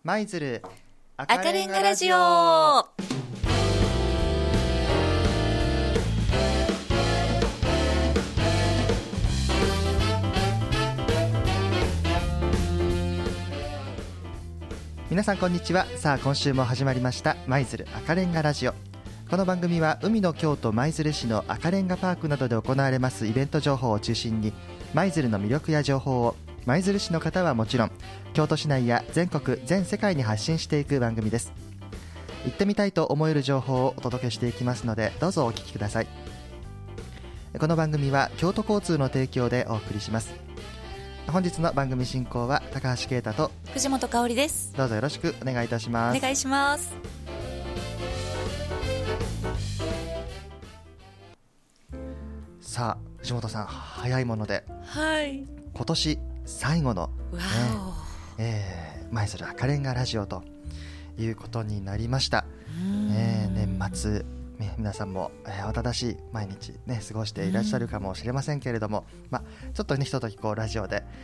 舞鶴赤レンガラジオ。 皆さんこんにちは。さあ今週も始まりました舞鶴赤レンガラジオ。この番組は海の京都舞鶴市の赤レンガパークなどで行われますイベント情報を中心に舞鶴の魅力や情報を舞鶴市の方はもちろん京都市内や全国全世界に発信していく番組です。行ってみたいと思える情報をお届けしていきますのでどうぞお聞きください。この番組は京都交通の提供でお送りします。本日の番組進行は高橋啓太と藤本香織です。 どうぞよろしくお願いいたします。 お願いします。 さあ藤本さん、早いもので、 はい、 今年最後の、舞鶴赤レンガラジオということになりました。年末、皆さんも、慌ただしい毎日、過ごしていらっしゃるかもしれませんけれども、ちょっとねひとときこうラジオで、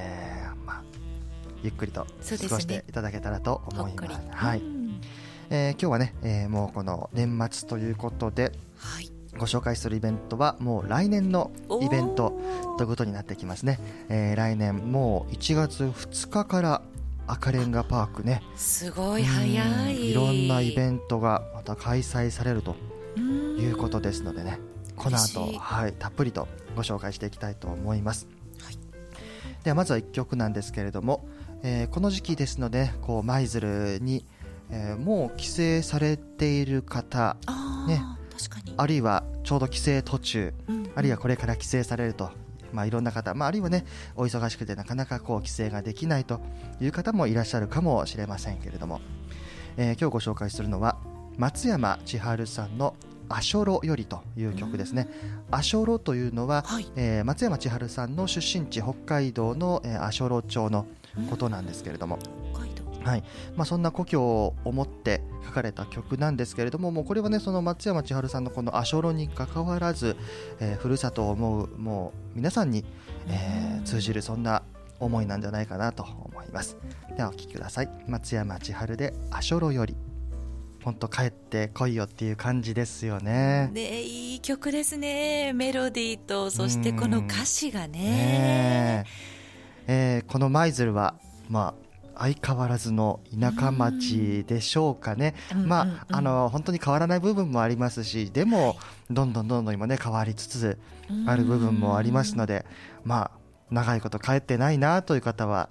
ゆっくりと過ごしていただけたらと思います。はい。今日はね、もうこの年末ということで、はい、ご紹介するイベントはもう来年のイベントということになってきますね。来年もう1月2日から赤レンガパークね、 すごい早い、 いろんなイベントがまた開催されるということですのでね、この後、たっぷりとご紹介していきたいと思います。はい、ではまずは1曲なんですけれども、この時期ですのでこう舞鶴に、もう帰省されている方、確かに、あるいはちょうど帰省途中、あるいはこれから帰省されると、いろんな方、あるいはねお忙しくてなかなかこう帰省ができないという方もいらっしゃるかもしれませんけれども、今日ご紹介するのは松山千春さんの阿蘇路よりという曲ですね。阿蘇路というのは、松山千春さんの出身地北海道の、阿蘇路町のことなんですけれども、そんな故郷を思って書かれた曲なんですけれども、もうこれはねその松山千春さんのこの阿蘇路に関わらず、ふるさとを思うもう皆さんに、通じるそんな思いなんじゃないかなと思います。ではお聴きください。松山千春で阿蘇路より。本当帰ってこいよっていう感じですよね。 いい曲ですね。メロディーとそしてこの歌詞がね、 この舞鶴は相変わらずの田舎町でしょうかね。本当に変わらない部分もありますし、でも、どんどん今ね変わりつつある部分もありますので、長いこと帰ってないなという方は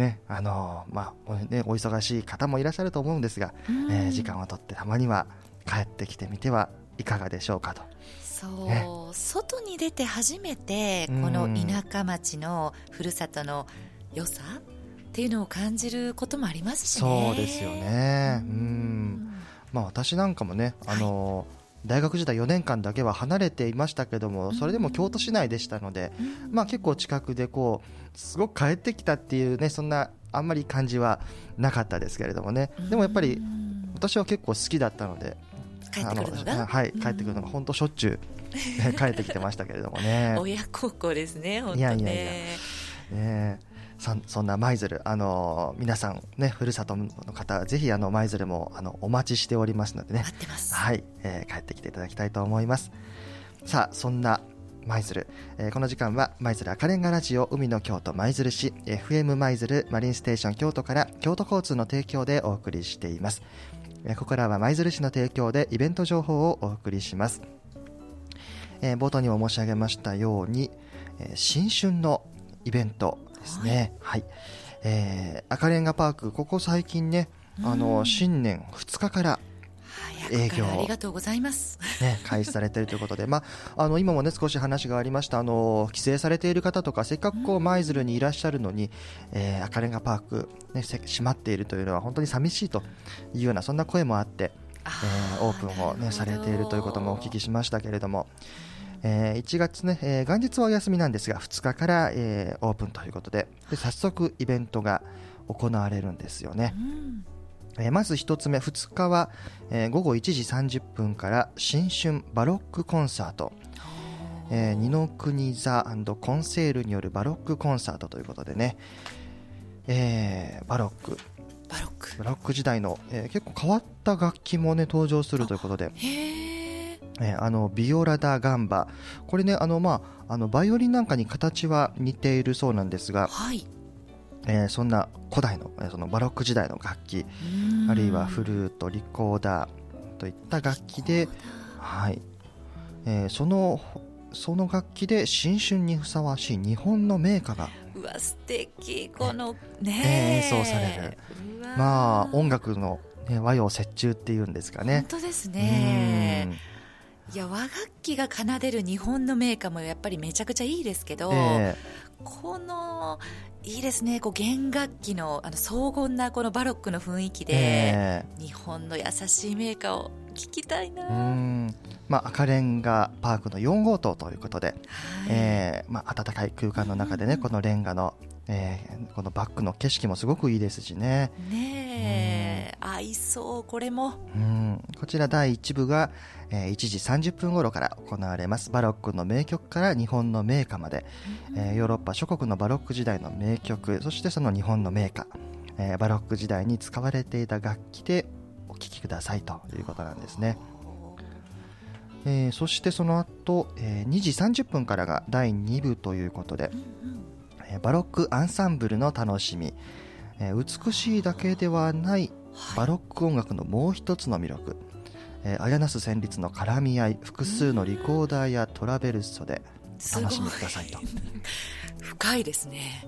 お忙しい方もいらっしゃると思うんですが、時間をとってたまには帰ってきてみてはいかがでしょうかと。 そう、外に出て初めてこの田舎町のふるさとの良さっていうのを感じることもありますしね。 そうですよね。私なんかもね、大学時代4年間だけは離れていましたけども、それでも京都市内でしたので、結構近くでこうすごく帰ってきたっていうね、そんなあんまり感じはなかったですけれどもね。でもやっぱり私は結構好きだったので、 帰ってくるのが、 帰ってくるのが本当しょっちゅう帰ってきてましたけれどもね。 親孝行ですね、本当ね。 そんな舞鶴、皆さんね、ふるさとの方ぜひ舞鶴もお待ちしておりますのでね、 待ってます。 帰ってきていただきたいと思います。さあそんな舞鶴、この時間は舞鶴赤レンガラジオ海の京都舞鶴市 FM 舞鶴マリンステーション京都から京都交通の提供でお送りしています。ここからは舞鶴市の提供でイベント情報をお送りします。冒頭にも申し上げましたように、新春のイベントですね。赤レンガパーク、ここ最近ね、新年2日から営業ありがとうございます、 開始されているということで、今もね少し話がありました、帰省されている方とかせっかくこう舞鶴にいらっしゃるのに、赤レンガパーク、閉まっているというのは本当に寂しいというようなそんな声もあって、オープンを、されているということもお聞きしましたけれども、1月ね、元日はお休みなんですが2日から、オープンということで、早速イベントが行われるんですよね。まず1つ目、2日は、午後1時30分から新春バロックコンサート、二の国座&コンセールによるバロックコンサートということでね、バロックバロック時代の、結構変わった楽器もね登場するということで、ビオラダガンバ、これねバイオリンなんかに形は似ているそうなんですが、 はい、 そんな古代のそのバロック時代の楽器、あるいはフルート、リコーダーといった楽器で、はい、その楽器で新春にふさわしい日本の名歌がうわ素敵、この演奏される、音楽の、和洋折衷っていうんですかね。 本当ですね。いや、和楽器が奏でる日本の名歌もやっぱりめちゃくちゃいいですけど、このいいですね、こう弦楽器の荘厳なこのバロックの雰囲気で、日本の優しい名歌を聴きたいな。 赤レンガパークの4号棟ということで、暖かい空間の中でね、このレンガの、このバックの景色もすごくいいですしね。 合いそう、これも。 こちら第1部が、1時30分頃から行われます。バロックの名曲から日本の名歌まで、ヨーロッパ諸国のバロック時代の名曲、そしてその日本の名歌、バロック時代に使われていた楽器でお聴きくださいということなんですね。そしてその後、2時30分からが第2部ということで、バロックアンサンブルの楽しみ、美しいだけではないバロック音楽のもう一つの魅力、綾ナス旋律の絡み合い、複数のリコーダーやトラベルソで楽しみくださいと。 深いですね。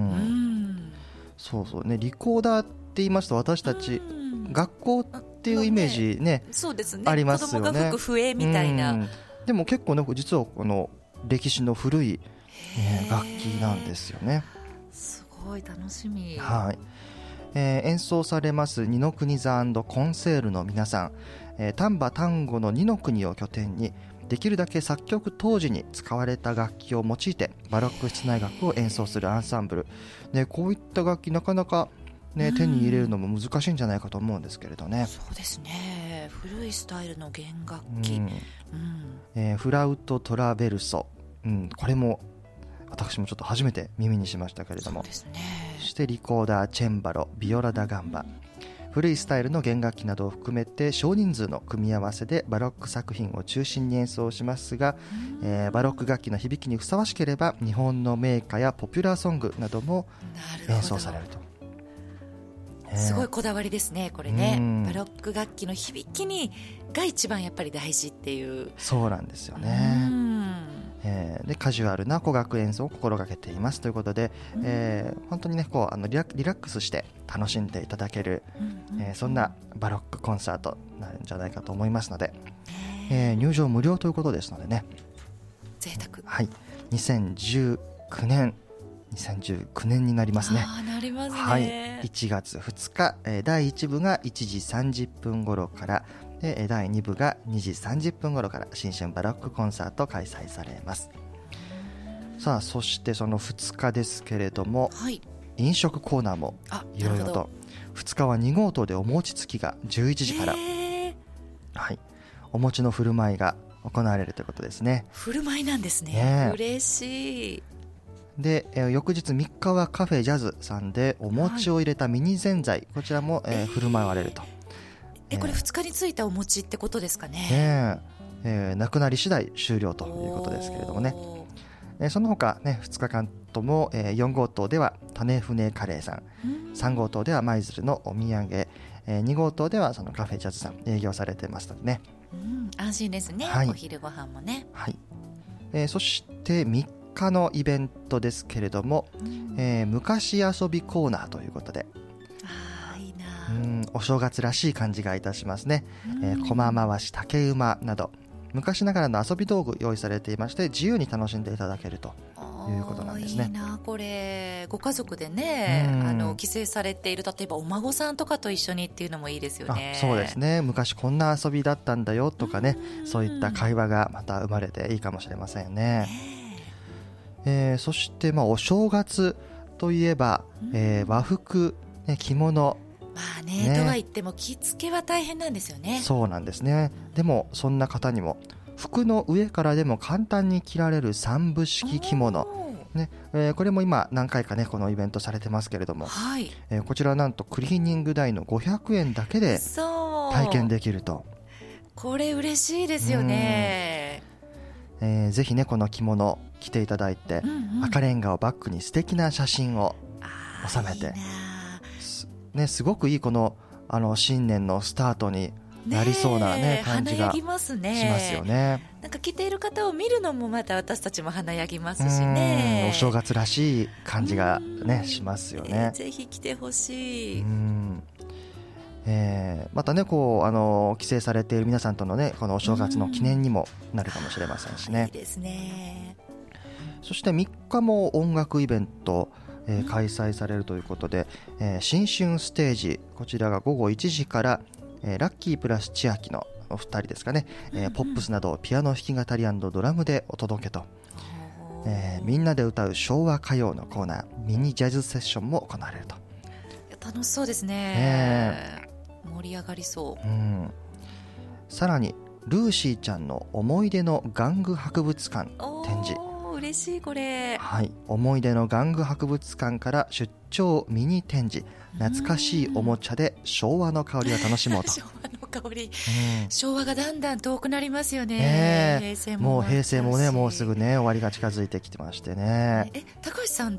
そうそうね、リコーダーって言いますと私たち学校っていうイメージね、 そうですね、 ありますよね。 子供が吹く笛みたいな。 でも結構ね、実はこの歴史の古い、楽器なんですよね。 すごい楽しみ。 演奏されます二の国座&コンセールの皆さん、丹波丹後の二の国を拠点にできるだけ作曲当時に使われた楽器を用いてバロック室内楽を演奏するアンサンブル、こういった楽器なかなか手に入れるのも難しいんじゃないかと思うんですけれどね。 そうですね、古いスタイルの弦楽器、 フラウトトラベルソ、これも私もちょっと初めて耳にしましたけれども、そしてリコーダー、チェンバロ、ビオラダガンバ、古いスタイルの弦楽器などを含めて少人数の組み合わせでバロック作品を中心に演奏しますが、バロック楽器の響きにふさわしければ日本の名歌やポピュラーソングなども演奏されると。 すごいこだわりですね、これね。バロック楽器の響きにが一番やっぱり大事っていう。 そうなんですよね。でカジュアルな古楽演奏を心がけていますということで、本当にねこうリラックスして楽しんでいただける、そんなバロックコンサートになるんじゃないかと思いますので、入場無料ということですのでね、 贅沢。 2019年になりますね。 なりますね。 1月2日、第1部が1時30分頃からで、第2部が2時30分頃から新春バロックコンサート開催されます。さあ、そしてその2日ですけれども、飲食コーナーもいろいろと。2日は2号棟でお餅つきが11時から、お餅の振る舞いが行われるということですね。 振る舞いなんですね。嬉しい。 で、翌日3日はカフェジャズさんでお餅を入れたミニぜんざい、こちらも、振る舞われると。 これ2日についたお餅ってことですかね。 なくなり次第終了ということですけれどもね。その他、2日間とも、4号棟では種船カレーさん、3号棟では舞鶴のお土産、2号棟ではそのカフェジャズさん営業されてますのでね、 安心ですね、お昼ご飯もね。 そして3日のイベントですけれども、昔遊びコーナーということで、 いいな。 お正月らしい感じがいたしますね。駒回し、竹馬など昔ながらの遊び道具用意されていまして、自由に楽しんでいただけるということなんですね。 いいな、これご家族でね、帰省されている、例えばお孫さんとかと一緒にっていうのもいいですよね。 そうですね、昔こんな遊びだったんだよとかね、そういった会話がまた生まれていいかもしれませんね。そして、お正月といえば、和服、着物、 とは言っても着付けは大変なんですよね。 そうなんですね。でもそんな方にも服の上からでも簡単に着られる三部式着物、 ね。これも今何回かねこのイベントされてますけれども、 はい、 こちらはなんとクリーニング代の500円だけで体験できると。 これ嬉しいですよね。 ぜひねこの着物着ていただいて、赤レンガをバックに素敵な写真を収めて、いいね、すごくいいこの新年のスタートになりそうな、ね、感じがしますよね。 なんか着ている方を見るのもまた私たちも華やぎますしね。 お正月らしい感じが、ね、しますよね。 ぜひ着てほしい。 またねこう帰省されている皆さんとのねこのお正月の記念にもなるかもしれませんしね。 いいですね。 そして3日も音楽イベント、開催されるということで、新春ステージ、こちらが午後1時から、ラッキープラス千秋のお二人ですかね、ポップスなどピアノ弾き語り&ドラムでお届けと、みんなで歌う昭和歌謡のコーナー、ミニジャズセッションも行われると。 楽しそうですね。盛り上がりそう。 さらにルーシーちゃんの思い出の玩具博物館展示。 嬉しいこれ。 はい、思い出の玩具博物館から出張ミニ展示、懐かしいおもちゃで昭和の香りを楽しもうと。 昭和の香り、昭和がだんだん遠くなりますよね。平成ももう平成もねもうすぐね終わりが近づいてきてましてね。 高橋さんって、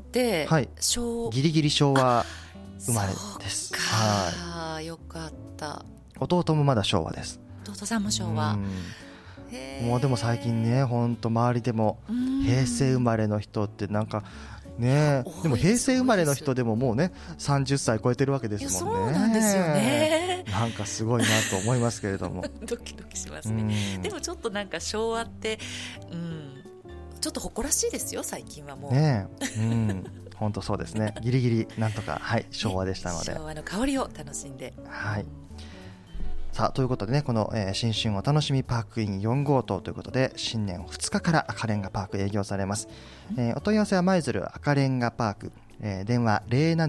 はい、ギリギリ昭和生まれです。 はい、よかった。 弟もまだ昭和です。 弟さんも昭和。 もうでも最近ね本当周りでも平成生まれの人ってなんかね、でも平成生まれの人でももうね30歳超えてるわけですもんね。 そうなんですよね。 なんかすごいなと思いますけれどもドキドキしますね。でもちょっとなんか昭和って、ちょっと誇らしいですよ最近はもうね。 本当そうですね。ギリギリなんとか、はい、昭和でしたので、 昭和の香りを楽しんで、 はい。さあということでねこの、新春お楽しみパークイン4号棟ということで新年2日から赤レンガパーク営業されます。お問い合わせは舞鶴赤レンガパーク、電話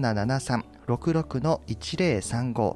0773-66-1035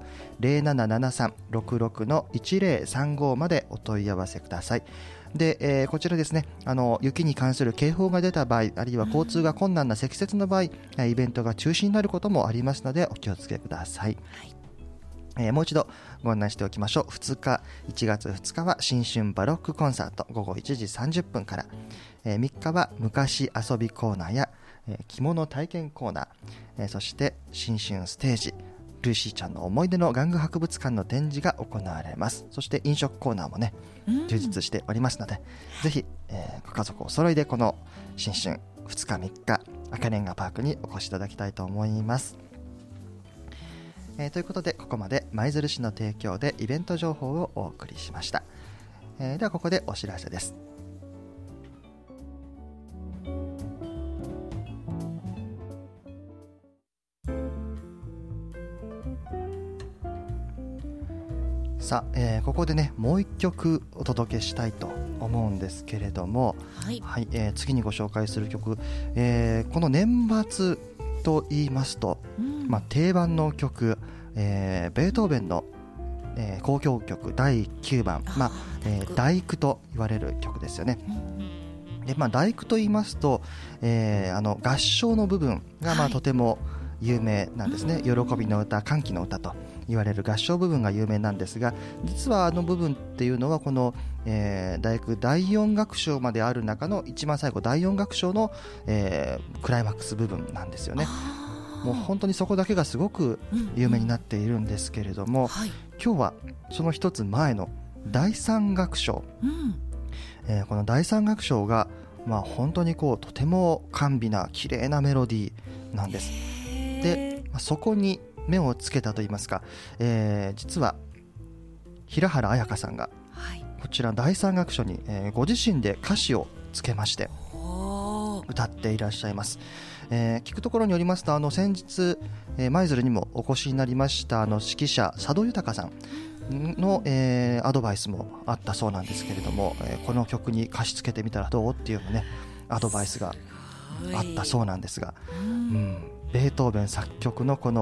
0773-66-1035 までお問い合わせください。で、こちらですね雪に関する警報が出た場合あるいは交通が困難な積雪の場合イベントが中止になることもありますのでお気をつけください。もう一度ご案内しておきましょう。1月2日は新春バロックコンサート午後1時30分から、3日は昔遊びコーナーや、着物体験コーナー、そして新春ステージルーシーちゃんの思い出の玩具博物館の展示が行われます。そして飲食コーナーもね充実しておりますので、ぜひ、ご家族お揃いでこの新春2日3日赤レンガパークにお越しいただきたいと思います。ということでここまで舞鶴市の提供でイベント情報をお送りしました。ではここでお知らせです。さあ、ここでねもう一曲お届けしたいと思うんですけれども、次にご紹介する曲、この年末と言いますと、定番の曲、ベートーベンの、交響曲第9番、第九と言われる曲ですよね。で、第九と言いますと、合唱の部分がとても有名なんですね。喜びの歌、歓喜の歌と言われる合唱部分が有名なんですが、実は部分っていうのはこの、第九第4楽章まである中の一番最後第4楽章の、クライマックス部分なんですよね。もう本当にそこだけがすごく有名になっているんですけれども、今日はその一つ前の第3楽章、この第3楽章が、本当にとても甘美な綺麗なメロディーなんです。で、そこに目をつけたといいますか、実は平原綾香さんが、こちら第3楽章に、ご自身で歌詞をつけまして歌っていらっしゃいます。聞くところによりますと先日、舞鶴にもお越しになりました指揮者佐渡豊さんの、アドバイスもあったそうなんですけれども、この曲に歌詞つけてみたらどうっていうのねアドバイスがあったそうなんですが、ベートーベン作曲のこの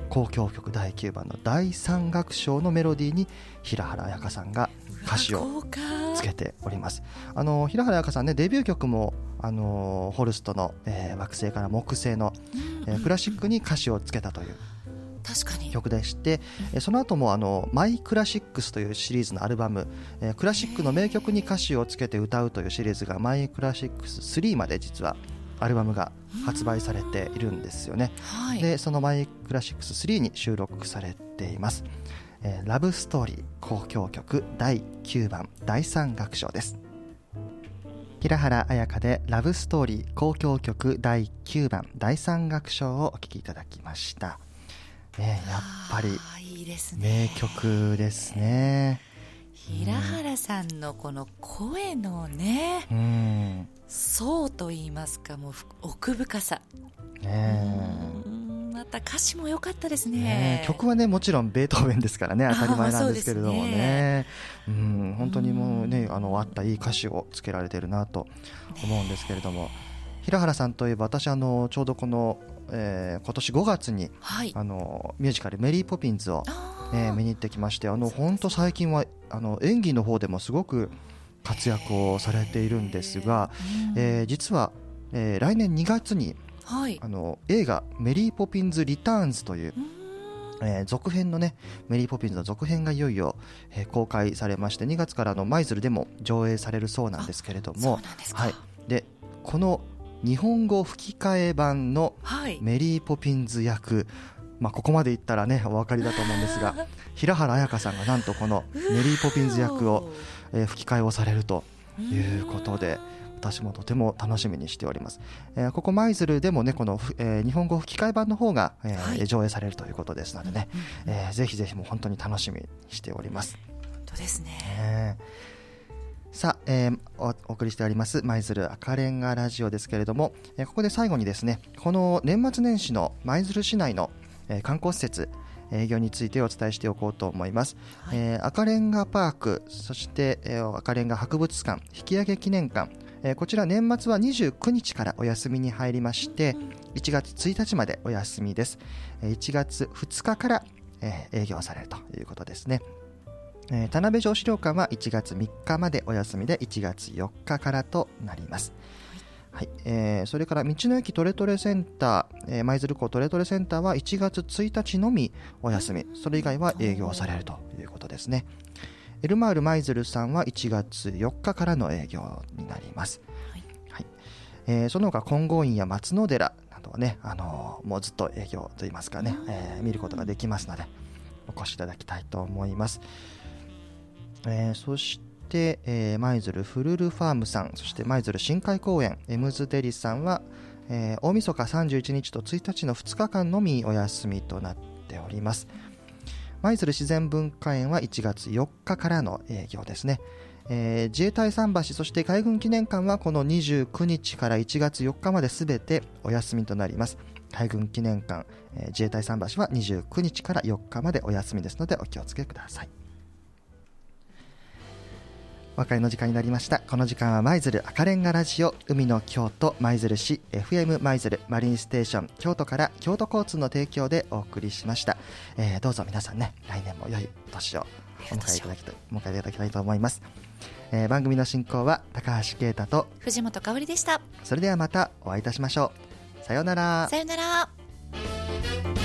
交響曲第9番の第3楽章のメロディーに平原綾香さんが歌詞をつけております。平原綾香さんね、デビュー曲もホルストの、惑星から木星の、クラシックに歌詞をつけたという曲でして、その後もマイクラシックスというシリーズのアルバム、クラシックの名曲に歌詞をつけて歌うというシリーズがマイクラシックス3まで実はアルバムが発売されているんですよね、でそのマイクラシックス3に収録されています。ラブストーリー交響曲第9番第3楽章です。平原綾香でラブストーリー交響曲第9番第3楽章をお聴きいただきました。やっぱり名曲ですね。 平原さんのこの声のね、層といいますか、もう奥深さ、また歌詞も良かったですね。 曲はねもちろんベートーベンですからね、当たり前なんですけれどもね、本当にもうねあったいい歌詞をつけられてるなと思うんですけれども、平原さんといえば私ちょうどこの、今年5月に、ミュージカルメリーポピンズを、見に行ってきまして、本当最近は演技の方でもすごく活躍をされているんですが、実は、来年2月に、映画メリーポピンズリターンズという、続編のねメリーポピンズの続編がいよいよ、公開されまして、2月から舞鶴でも上映されるそうなんですけれども、でこの日本語吹き替え版のメリーポピンズ役、ここまで言ったらねお分かりだと思うんですが、平原綾香さんがなんとこのメリーポピンズ役を、吹き替えをされるということで、私もとても楽しみにしております。ここ舞鶴でもねこの、日本語吹き替え版の方が、上映されるということですのでね、ぜひぜひもう本当に楽しみにしております。 本当ですね。 さあ、お送りしております舞鶴赤レンガラジオですけれども、ここで最後にですね、この年末年始の舞鶴市内の、観光施設営業についてお伝えしておこうと思います。赤レンガパーク、そして、赤レンガ博物館、引き上げ記念館、こちら年末は29日からお休みに入りまして、1月1日までお休みです。1月2日から、営業されるということですね。田辺城資料館は1月3日までお休みで、1月4日からとなります。それから道の駅トレトレセンター、舞鶴港トレトレセンターは1月1日のみお休み、それ以外は営業されるということですね。エルマール舞鶴さんは1月4日からの営業になります。その他金剛院や松野寺などはね、もうずっと営業といいますかね、見ることができますのでお越しいただきたいと思います。そして、舞鶴フルルファームさん、そして舞鶴深海公園エムズデリさんは、大晦日31日と1日の2日間のみお休みとなっております。舞鶴自然文化園は1月4日からの営業ですね。自衛隊桟橋、そして海軍記念館はこの29日から1月4日まで全てお休みとなります。海軍記念館、自衛隊桟橋は29日から4日までお休みですのでお気をつけください。お別れの時間になりました。この時間は舞鶴赤レンガラジオ、海の京都舞鶴市 FM 舞鶴マリンステーション京都から京都交通の提供でお送りしました。どうぞ皆さんね、来年も良いお年をお迎えいただきたいと思います。番組の進行は高橋啓太と藤本香織でした。 それではまたお会いいたしましょう。さようなら。 さようなら。